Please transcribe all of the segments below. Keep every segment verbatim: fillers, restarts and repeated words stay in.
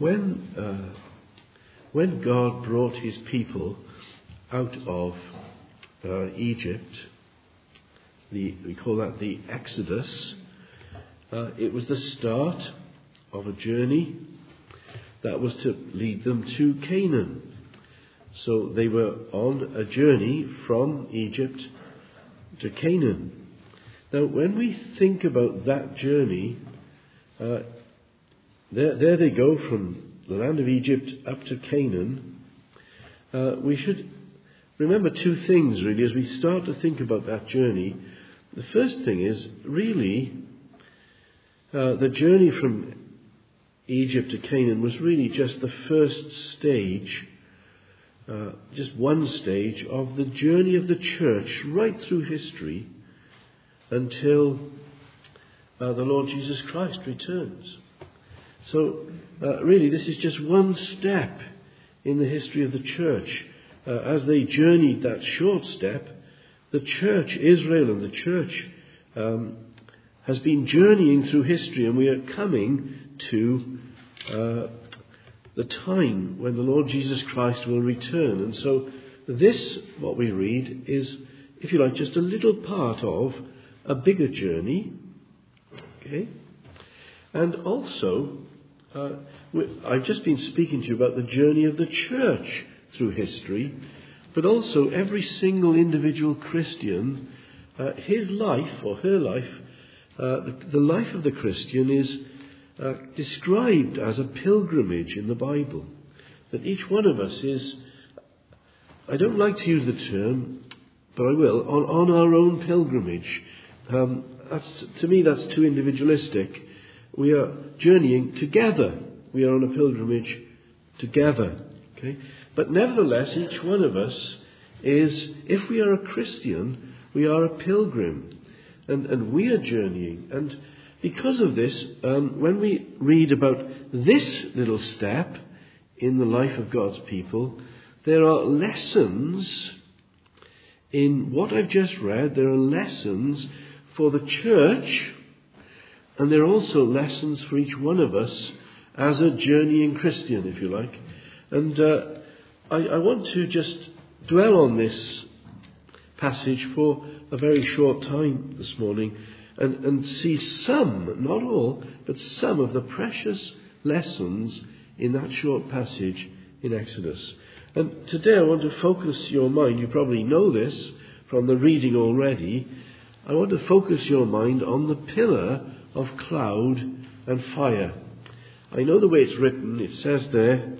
when uh, when God brought his people out of uh, Egypt, the, we call that the Exodus, uh, it was the start of a journey that was to lead them to Canaan. So they were on a journey from Egypt to Canaan. Now, when we think about that journey, uh, there, there they go from the land of Egypt up to Canaan. Uh, we should remember two things, really, as we start to think about that journey. The first thing is, really, uh, the journey from Egypt to Canaan was really just the first stage, uh, just one stage of the journey of the church right through history until uh, the Lord Jesus Christ returns. So, uh, really, this is just one step in the history of the church. Uh, as they journeyed that short step, the church, Israel and the church, um, has been journeying through history, and we are coming to uh, the time when the Lord Jesus Christ will return. And so this, what we read, is, if you like, just a little part of a bigger journey. Okay? And also, uh, I've just been speaking to you about the journey of the church through history, but also every single individual Christian, uh, his life or her life, uh, the, the life of the Christian is uh, described as a pilgrimage in the Bible. That each one of us is, I don't like to use the term, but I will, on, on our own pilgrimage. Um, that's, to me, that's too individualistic. We are journeying together. We are on a pilgrimage together. Okay? But nevertheless, each one of us is, if we are a Christian, we are a pilgrim. And, and we are journeying. And because of this, um, when we read about this little step in the life of God's people, there are lessons in what I've just read. There are lessons for the church, and there are also lessons for each one of us as a journeying Christian, if you like. And uh, I, I want to just dwell on this passage for a very short time this morning and, and see some, not all, but some of the precious lessons in that short passage in Exodus. And today I want to focus your mind, you probably know this from the reading already, I want to focus your mind on the pillar of cloud and fire. I know the way it's written. It says there,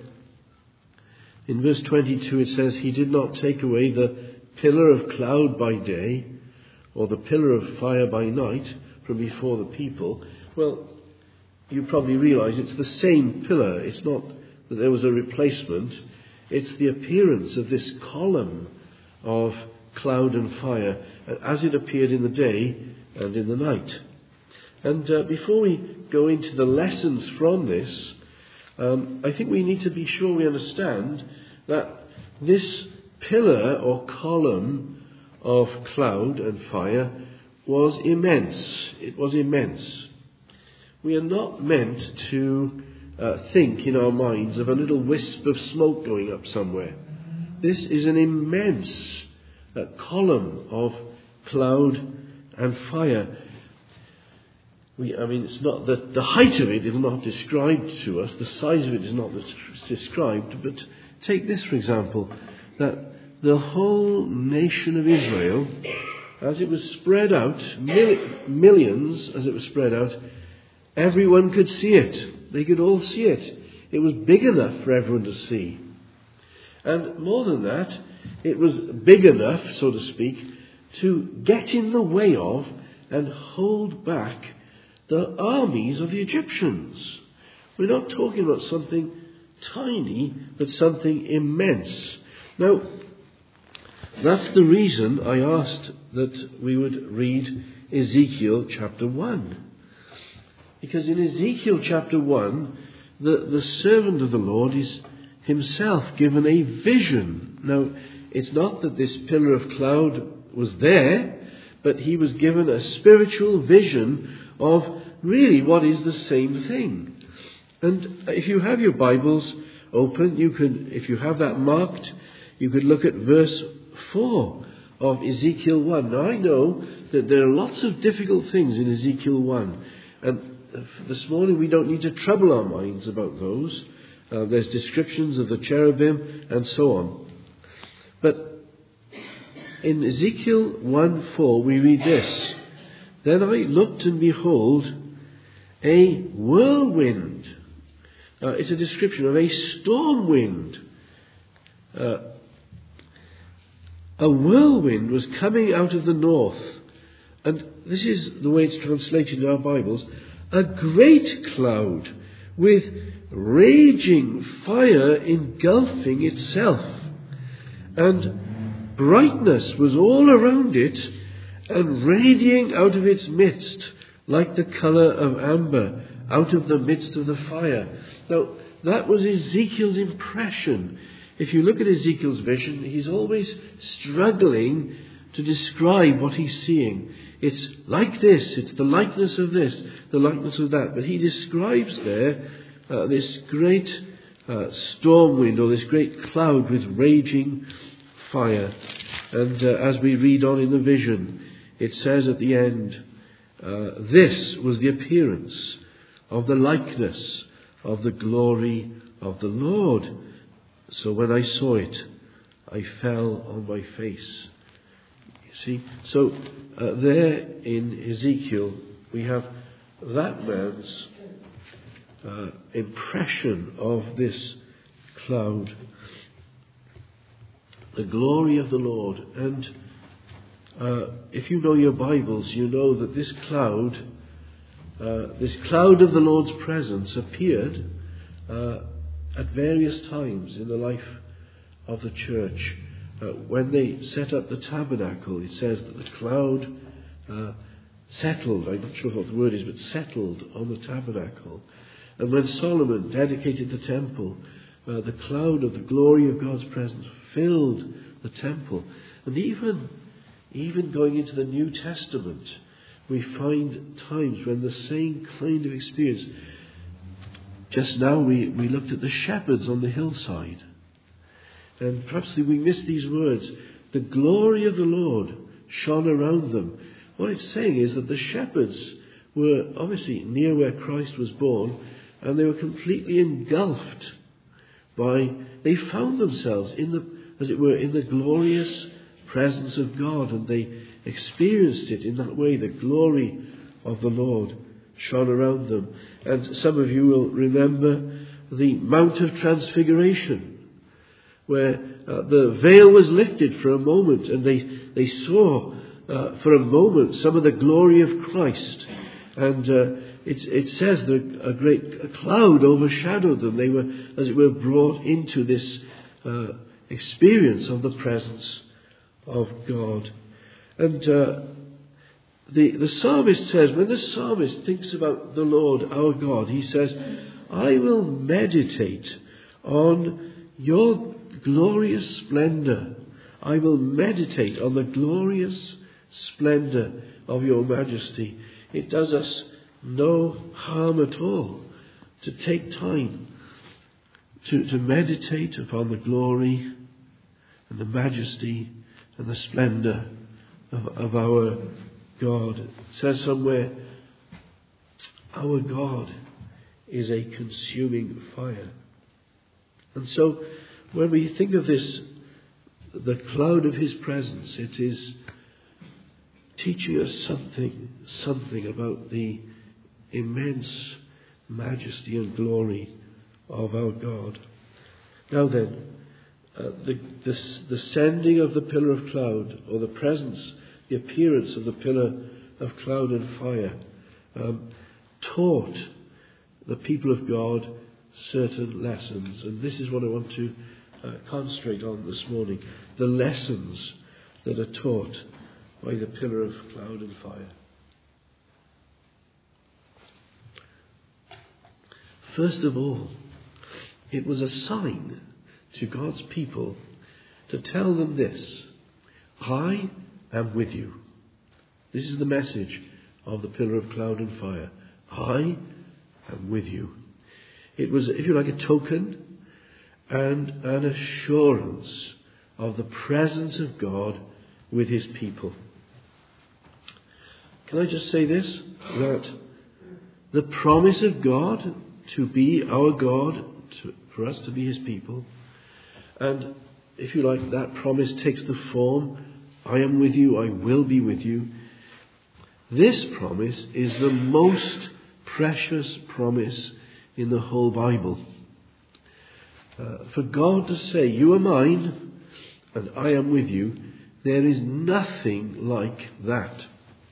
in verse twenty-two, it says, He did not take away the pillar of cloud by day, or the pillar of fire by night from before the people. Well, you probably realize it's the same pillar. It's not that there was a replacement. It's the appearance of this column of cloud and fire as it appeared in the day and in the night. And uh, before we go into the lessons from this, um, I think we need to be sure we understand that this pillar or column of cloud and fire was immense. It was immense. We are not meant to uh, think in our minds of a little wisp of smoke going up somewhere. This is an immense uh, column of cloud and fire. We, I mean, it's not the, the height of it is not described to us. The size of it is not described. But take this, for example, that the whole nation of Israel, as it was spread out, mil- millions as it was spread out, everyone could see it. They could all see it. It was big enough for everyone to see. And more than that, it was big enough, so to speak, to get in the way of and hold back the armies of the Egyptians. We're not talking about something tiny, but something immense. Now, that's the reason I asked that we would read Ezekiel chapter one. Because in Ezekiel chapter one, the, the servant of the Lord is himself given a vision. Now, it's not that this pillar of cloud was there, but he was given a spiritual vision of really what is the same thing. And if you have your Bibles open, you can, if you have that marked, you could look at verse four of Ezekiel one. Now I know that there are lots of difficult things in Ezekiel one, and this morning we don't need to trouble our minds about those. Uh, there's descriptions of the cherubim and so on. But in Ezekiel one four we read this: "Then I looked and behold a whirlwind." Uh, it's a description of a storm wind. Uh, a whirlwind was coming out of the north. And this is the way it's translated in our Bibles. A great cloud with raging fire engulfing itself. And brightness was all around it, and radiating out of its midst like the colour of amber out of the midst of the fire. Now, that was Ezekiel's impression. If you look at Ezekiel's vision, he's always struggling to describe what he's seeing. It's like this, it's the likeness of this, the likeness of that. But he describes there uh, this great uh, storm wind, or this great cloud with raging fire. And uh, as we read on in the vision, it says at the end, uh, this was the appearance of the likeness of the glory of the Lord. So when I saw it, I fell on my face. You see, so uh, there in Ezekiel, we have that man's uh, impression of this cloud, the glory of the Lord. And uh, if you know your Bibles, you know that this cloud, uh, this cloud of the Lord's presence appeared uh, at various times in the life of the church. Uh, when they set up the tabernacle, it says that the cloud uh, settled, I'm not sure what the word is, but settled on the tabernacle. And when Solomon dedicated the temple, uh, the cloud of the glory of God's presence filled the temple. And even, even going into the New Testament, we find times when the same kind of experience. Just now we, we looked at the shepherds on the hillside. And perhaps we missed these words. The glory of the Lord shone around them. What it's saying is that the shepherds were obviously near where Christ was born, and they were completely engulfed by, they found themselves in the, as it were, in the glorious presence of God, and they experienced it in that way. The glory of the Lord shone around them. And some of you will remember the Mount of Transfiguration, where uh, the veil was lifted for a moment, and they, they saw uh, for a moment some of the glory of Christ. And uh, it, it says that a great a cloud overshadowed them. They were, as it were, brought into this uh, experience of the presence of God. And uh, the, the psalmist says, when the psalmist thinks about the Lord our God, he says, I will meditate on your glorious splendour. I will meditate on the glorious splendour of your majesty. It does us no harm at all to take time to, to meditate upon the glory and the majesty and the splendour of, of our God. It says somewhere, our God is a consuming fire. And so when we think of this, the cloud of his presence, it is teaching us something, something about the immense majesty and glory of our God. Now then, uh, the, the, the sending of the pillar of cloud, or the presence, the appearance of the pillar of cloud and fire, um, taught the people of God certain lessons. And this is what I want to uh, concentrate on this morning. The lessons that are taught by the pillar of cloud and fire. First of all, it was a sign to God's people to tell them this: I am with you. This is the message of the pillar of cloud and fire. I am with you. It was, if you like, a token and an assurance of the presence of God with his people. Can I just say this? That the promise of God to be our God, to, for us to be his people, and if you like, that promise takes the form, I am with you, I will be with you. This promise is the most precious promise in the whole Bible. Uh, for God to say, you are mine and I am with you, there is nothing like that.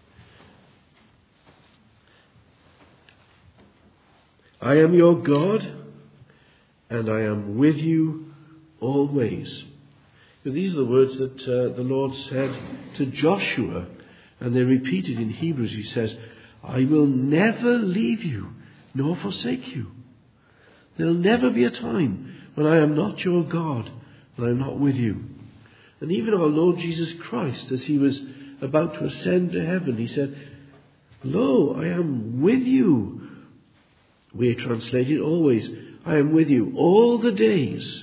I am your God and I am with you always. So these are the words that uh, the Lord said to Joshua, and they're repeated in Hebrews. He says, I will never leave you nor forsake you. There'll never be a time when I am not your God and I'm not with you. And even our Lord Jesus Christ, as he was about to ascend to heaven, he said, lo, I am with you. We translate it always, I am with you all the days,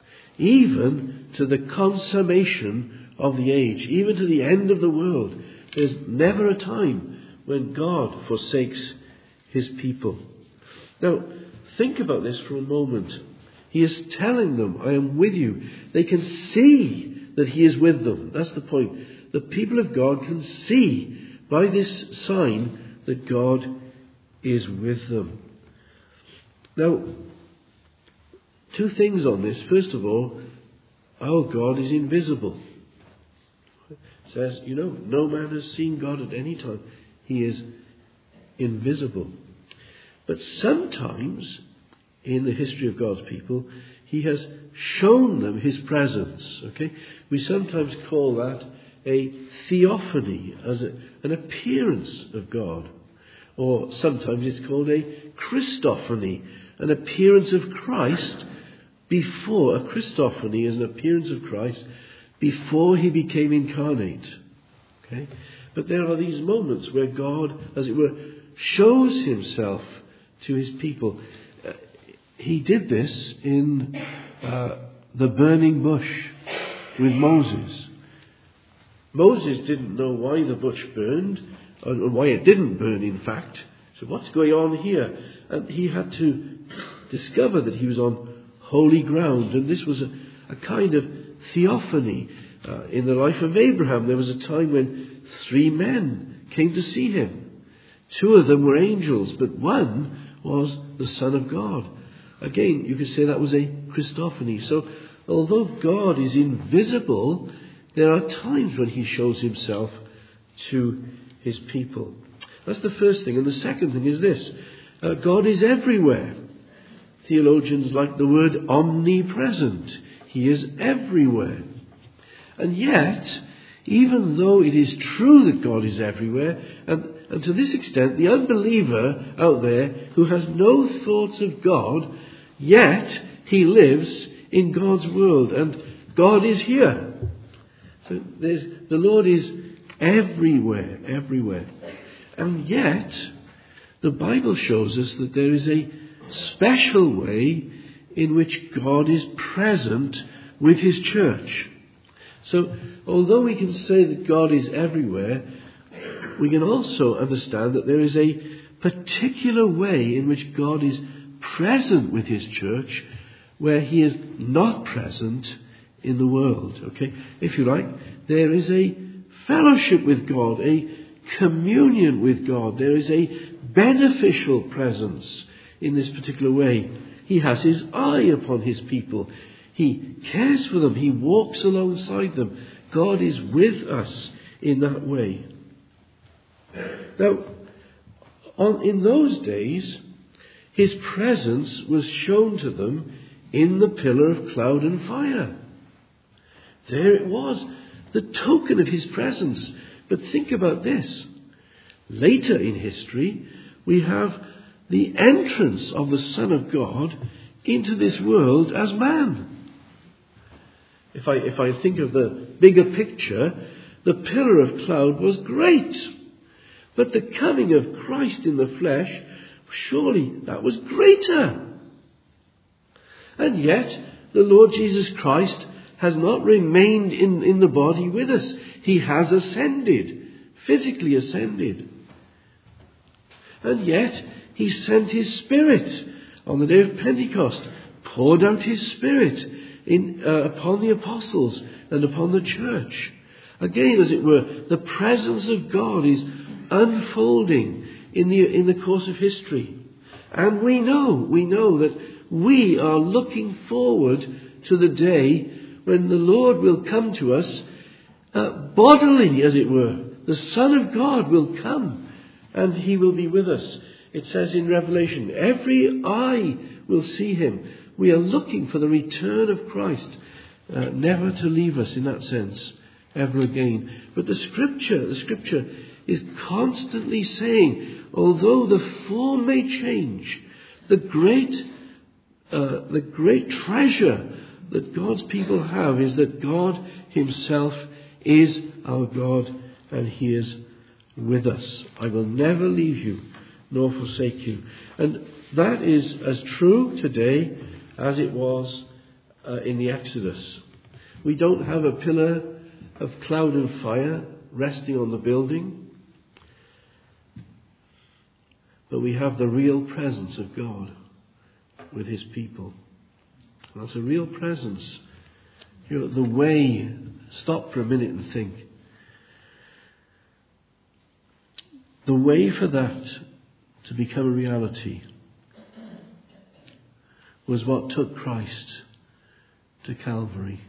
even to the consummation of the age, even to the end of the world. There's never a time when God forsakes his people. Now, think about this for a moment. He is telling them, I am with you. They can see that he is with them. That's the point. The people of God can see by this sign that God is with them. Now, two things on this. First of all, our God is invisible. It says, you know, no man has seen God at any time. He is invisible. But sometimes, in the history of God's people, he has shown them his presence. Okay, we sometimes call that a theophany, as a, an appearance of God. Or sometimes it's called a Christophany, an appearance of Christ before, a Christophany is an appearance of Christ before he became incarnate. Okay? But there are these moments where God, as it were, shows himself to his people. Uh, he did this in uh, the burning bush with Moses. Moses didn't know why the bush burned, or why it didn't burn, in fact. So what's going on here? And he had to discover that he was on holy ground. And this was a, a kind of theophany. Uh, in the life of Abraham, there was a time when three men came to see him. Two of them were angels, but one was the Son of God. Again, you could say that was a Christophany. So, although God is invisible, there are times when he shows himself to his people. That's the first thing. And the second thing is this. Uh, God is everywhere. Theologians like the word omnipresent. He is everywhere. And yet, even though it is true that God is everywhere, and, and to this extent, the unbeliever out there who has no thoughts of God, yet he lives in God's world, and God is here. So there's, the Lord is everywhere, everywhere. And yet, the Bible shows us that there is a special way in which God is present with his church. So, although we can say that God is everywhere, we can also understand that there is a particular way in which God is present with his church where he is not present in the world. Okay? If you like, there is a fellowship with God, a communion with God. There is a beneficial presence in this particular way. He has his eye upon his people. He cares for them. He walks alongside them. God is with us in that way. Now, on, in those days, his presence was shown to them in the pillar of cloud and fire. There it was, the token of his presence. But think about this. Later in history, we have the entrance of the Son of God into this world as man. If I, if I think of the bigger picture, the pillar of cloud was great. But the coming of Christ in the flesh, surely that was greater. And yet, the Lord Jesus Christ has not remained in, in the body with us. He has ascended, physically ascended. And yet, he sent his Spirit on the day of Pentecost, poured out his Spirit in, uh, upon the apostles and upon the church. Again, as it were, the presence of God is unfolding in the, in the course of history. And we know, we know that we are looking forward to the day when the Lord will come to us uh, bodily, as it were. The Son of God will come and he will be with us. It says in Revelation, every eye will see him. We are looking for the return of Christ, uh, never to leave us in that sense ever again. But the Scripture, the Scripture is constantly saying, although the form may change, the great, uh, the great treasure that God's people have is that God himself is our God and he is with us. I will never leave you nor forsake you. And that is as true today as it was uh, in the Exodus. We don't have a pillar of cloud and fire resting on the building, but we have the real presence of God with his people. And that's a real presence. You know, the way, stop for a minute and think. The way for that to become a reality was what took Christ to Calvary.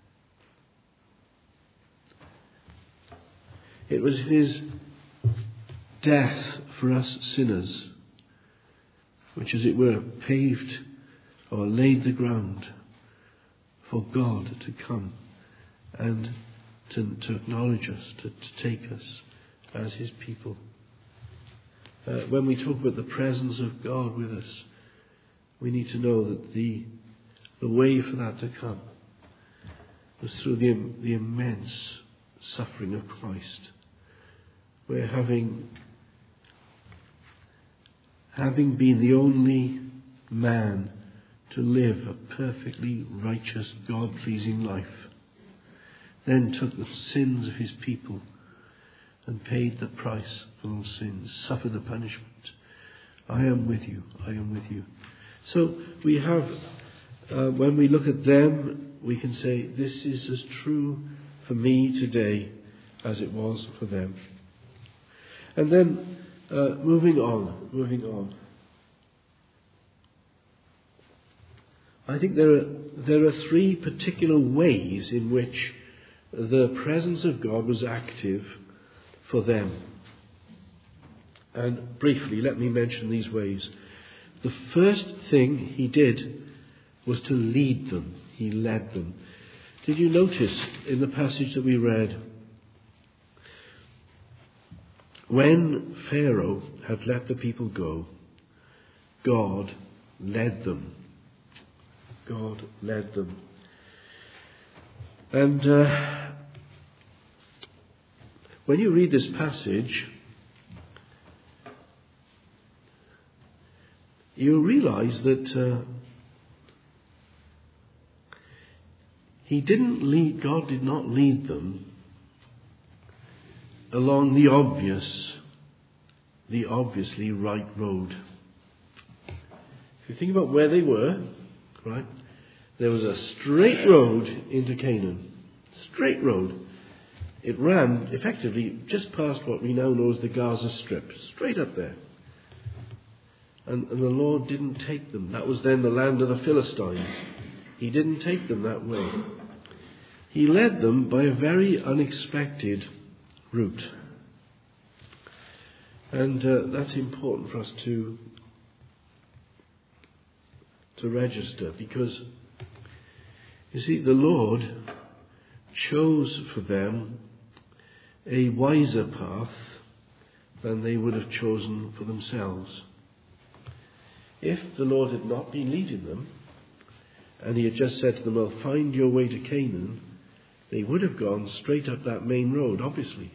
It was his death for us sinners, which, as it were, paved or laid the ground for God to come and to, to acknowledge us, to, to take us as his people. Uh, when we talk about the presence of God with us, we need to know that the the way for that to come was through the, the immense suffering of Christ. Where having, having been the only man to live a perfectly righteous, God-pleasing life, then took the sins of his people and paid the price for those sins, suffered the punishment. I am with you, I am with you. So we have, uh, when we look at them, we can say, this is as true for me today as it was for them. And then, uh, moving on, moving on. I think there are, there are three particular ways in which the presence of God was active for them. And briefly, let me mention these ways. The first thing he did was to lead them. He led them. Did you notice in the passage that we read, when Pharaoh had let the people go, God led them. God led them. And uh, when you read this passage, you realize that uh, he didn't lead, God did not lead them along the obvious, the obviously right road. If you think about where they were, right, there was a straight road into Canaan. Straight road. It ran effectively just past what we now know as the Gaza Strip. Straight up there. And, and the Lord didn't take them. That was then the land of the Philistines. He didn't take them that way. He led them by a very unexpected route. And uh, that's important for us to to register, because you see, the Lord chose for them a wiser path than they would have chosen for themselves. If the Lord had not been leading them and he had just said to them, well, find your way to Canaan, they would have gone straight up that main road, obviously.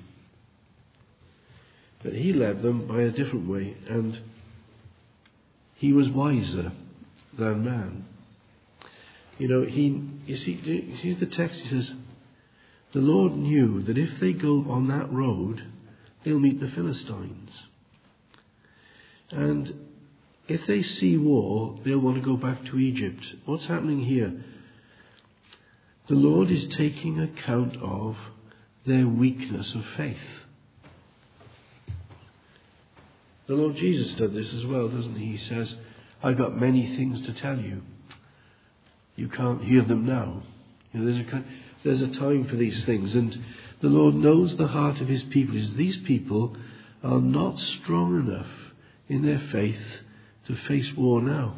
But he led them by a different way, and he was wiser than man. You know, he, you see, you see the text, he says, the Lord knew that if they go on that road, they'll meet the Philistines. And if they see war, they'll want to go back to Egypt. What's happening here? The Lord is taking account of their weakness of faith. The Lord Jesus does this as well, doesn't he? He says, I've got many things to tell you. You can't hear them now. You know, there's a there's a time for these things, and the Lord knows the heart of his people. Is these people are not strong enough in their faith to face war now.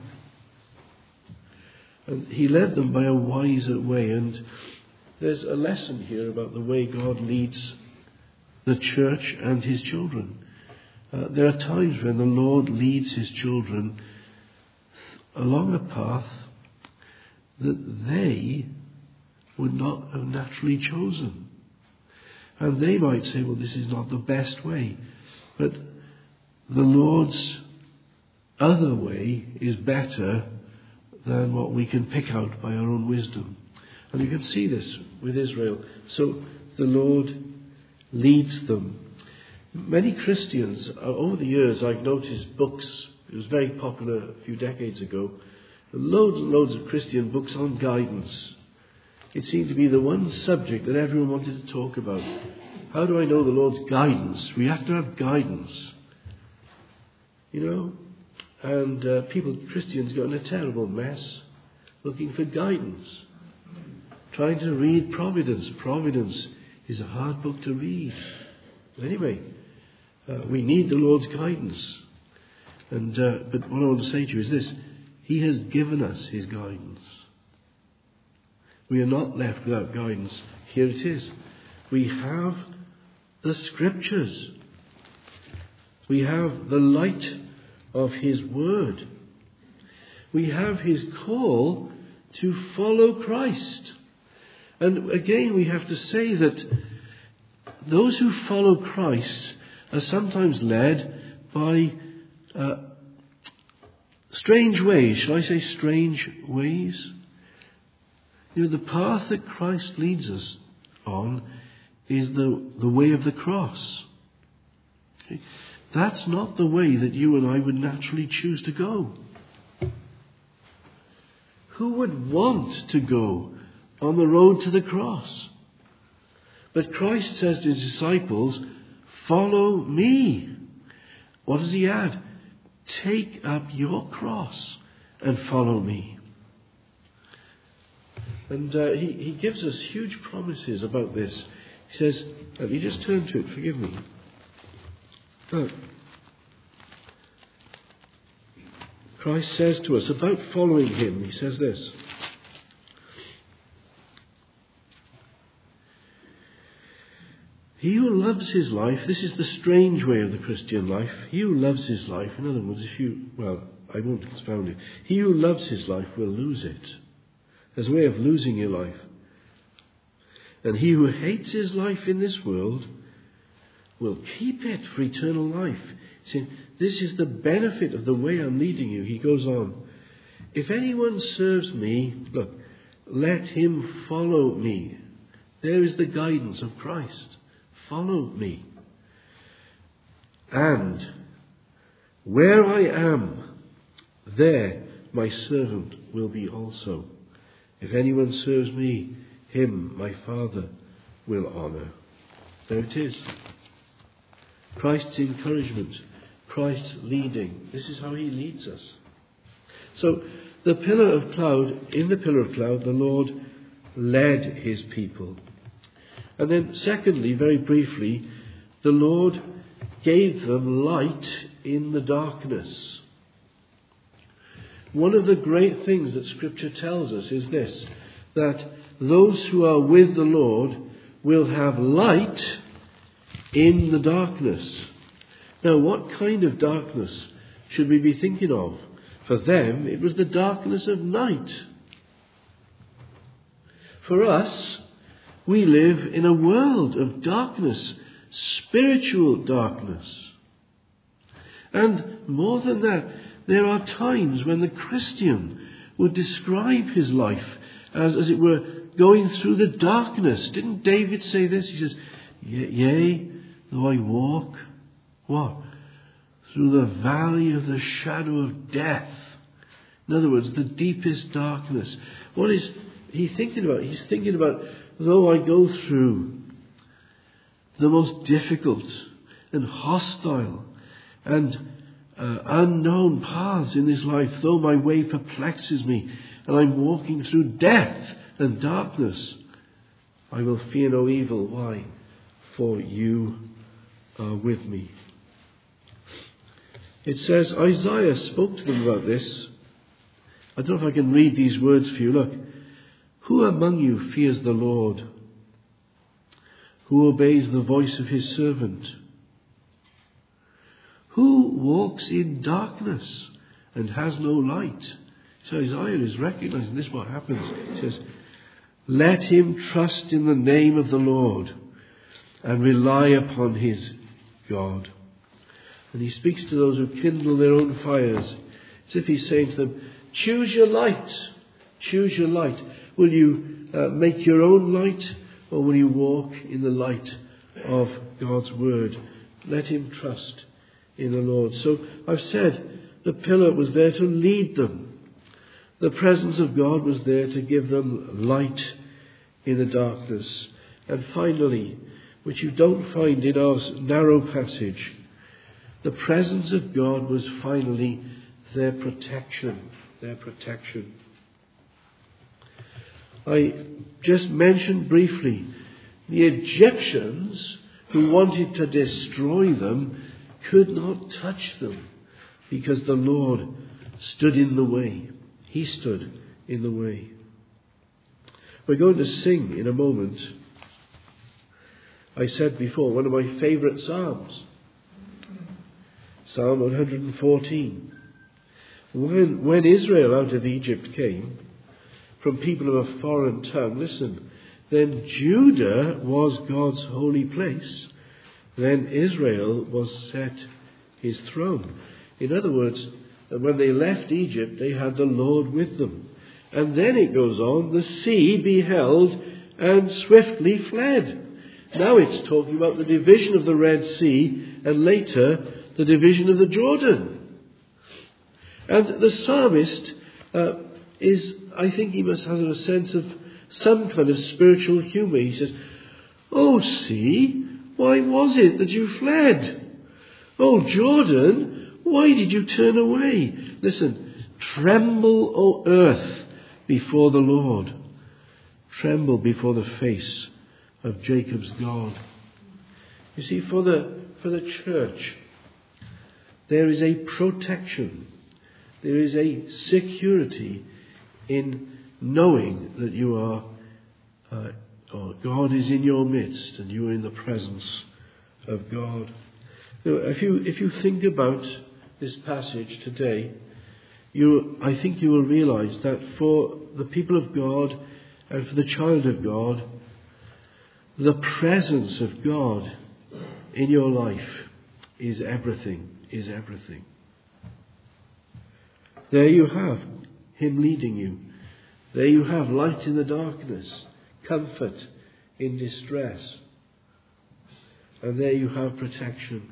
And he led them by a wiser way, and there's a lesson here about the way God leads the church and his children. Uh, there are times when the Lord leads his children along a path that they would not have naturally chosen. And they might say, well, this is not the best way. But the Lord's other way is better than what we can pick out by our own wisdom. And you can see this with Israel. So the Lord leads them. Many Christians, over the years, I've noticed books. It was very popular a few decades ago. Loads and loads of Christian books on guidance. It seemed to be the one subject that everyone wanted to talk about. How do I know the Lord's guidance? We have to have guidance. You know? And uh, people, Christians, got in a terrible mess looking for guidance. Trying to read Providence. Providence is a hard book to read. But anyway, uh, we need the Lord's guidance. And uh, but what I want to say to you is this. He has given us his guidance. We are not left without guidance. Here it is. We have the Scriptures. We have the light of his word. We have his call to follow Christ. And again, we have to say that those who follow Christ are sometimes led by uh, strange ways. Shall I say strange ways? You know, the path that Christ leads us on is the, the way of the cross. Okay? That's not the way that you and I would naturally choose to go. Who would want to go on the road to the cross? But Christ says to his disciples, follow me. What does he add? Take up your cross and follow me. And uh, he, he gives us huge promises about this. He says, let me just turn to it, forgive me. Look. Christ says to us about following him, he says this. He who loves his life, this is the strange way of the Christian life. He who loves his life, in other words, if you, well, I won't expound it. He who loves his life will lose it. There's a way of losing your life. And he who hates his life in this world will keep it for eternal life. See, this is the benefit of the way I'm leading you. He goes on. If anyone serves me, look, let him follow me. There is the guidance of Christ. Follow me. And where I am, there my servant will be also. If anyone serves me, him my Father will honour. There it is. Christ's encouragement. Christ's leading. This is how he leads us. So, the pillar of cloud, in the pillar of cloud, the Lord led his people. And then secondly, very briefly, the Lord gave them light in the darkness. One of the great things that Scripture tells us is this, that those who are with the Lord will have light in the darkness. Now, what kind of darkness should we be thinking of? For them, it was the darkness of night. For us, we live in a world of darkness, spiritual darkness. And more than that, there are times when the Christian would describe his life as, as it were, going through the darkness. Didn't David say this? He says, yea, though I walk, what? Through the valley of the shadow of death. In other words, the deepest darkness. What is he thinking about? He's thinking about, though I go through the most difficult and hostile and uh, unknown paths in this life, though my way perplexes me and I'm walking through death and darkness, I will fear no evil. Why? For you are with me. It says, Isaiah spoke to them about this. I don't know if I can read these words for you. Look. Who among you fears the Lord? Who obeys the voice of his servant? Who walks in darkness and has no light? So Isaiah is recognizing this is what happens. He says, let him trust in the name of the Lord and rely upon his God. And he speaks to those who kindle their own fires. As if he's saying to them, choose your light. Choose your light. Will you uh, make your own light, or will you walk in the light of God's word? Let him trust in the Lord. So I've said the pillar was there to lead them. The presence of God was there to give them light in the darkness. And finally, which you don't find in our narrow passage, the presence of God was finally their protection. Their protection. I just mentioned briefly the Egyptians who wanted to destroy them could not touch them because the Lord stood in the way. He stood in the way. We're going to sing in a moment. I said before, one of my favourite psalms, Psalm one hundred fourteen. When, when Israel out of Egypt came, from people of a foreign tongue, listen, then Judah was God's holy place. Then Israel was set his throne. In other words, when they left Egypt, they had the Lord with them. And then it goes on, the sea beheld and swiftly fled. Now it's talking about the division of the Red Sea and later the division of the Jordan. And the psalmist uh, is, I think he must have a sense of some kind of spiritual humour. He says, oh sea, why was it that you fled? Oh Jordan, why did you turn away? Listen, tremble, O earth, before the Lord. Tremble before the face of Jacob's God. You see, for the for the church, there is a protection. There is a security in knowing that you are, uh, or God is in your midst and you are in the presence of God. Now, if you if you think about this passage today, you I think you will realise that for the people of God and for the child of God, the presence of God in your life is everything, is everything. There you have him leading you. There you have light in the darkness, comfort in distress. And there you have protection.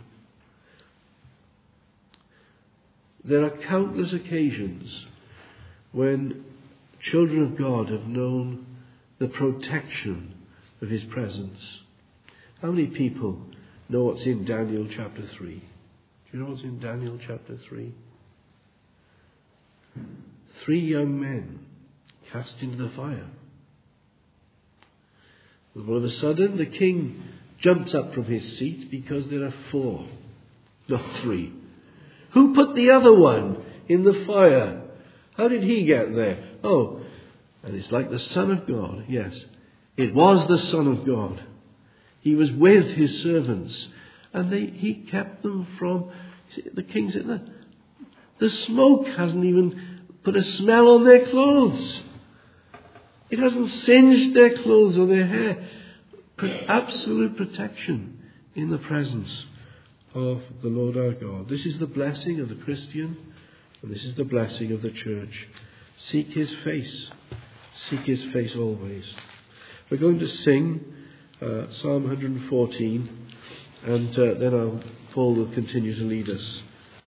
There are countless occasions when children of God have known the protection of his presence. How many people know what's in Daniel chapter three? Do you know what's in Daniel chapter three? Three young men cast into the fire. And all of a sudden the king jumps up from his seat because there are four, not three. Who put the other one in the fire? How did he get there? Oh, and it's like the Son of God. Yes, it was the Son of God. He was with his servants. And they, he kept them from... The king said, the, the smoke hasn't even put a smell on their clothes. It hasn't singed their clothes or their hair. But absolute protection in the presence of the Lord our God. This is the blessing of the Christian, and this is the blessing of the church. Seek his face. Seek his face always. We're going to sing uh, Psalm one hundred fourteen, and uh, then I'll, Paul will continue to lead us.